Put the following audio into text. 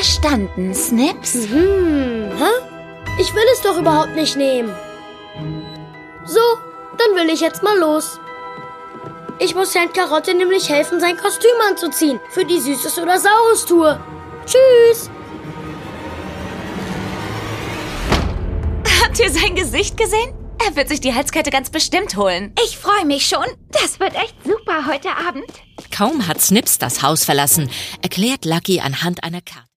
verstanden, Snips. Hä? Ich will es doch überhaupt nicht nehmen. So, dann will ich jetzt mal los. Ich muss Herrn Karotte nämlich helfen, sein Kostüm anzuziehen für die Süßes- oder Saures-Tour. Tschüss! Habt ihr sein Gesicht gesehen? Er wird sich die Halskette ganz bestimmt holen. Ich freue mich schon. Das wird echt super heute Abend. Kaum hat Snips das Haus verlassen, erklärt Lucky anhand einer Karte.